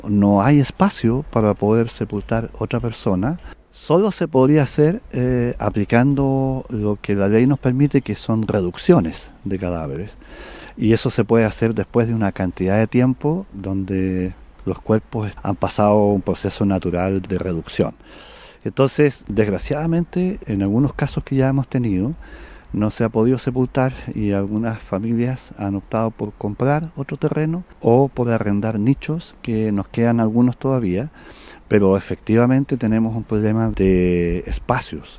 no hay espacio para poder sepultar otra persona. Solo se podría hacer aplicando lo que la ley nos permite, que son reducciones de cadáveres. Y eso se puede hacer después de una cantidad de tiempo donde los cuerpos han pasado un proceso natural de reducción. Entonces, desgraciadamente, en algunos casos que ya hemos tenido, no se ha podido sepultar y algunas familias han optado por comprar otro terreno o por arrendar nichos, que nos quedan algunos todavía, pero efectivamente tenemos un problema de espacios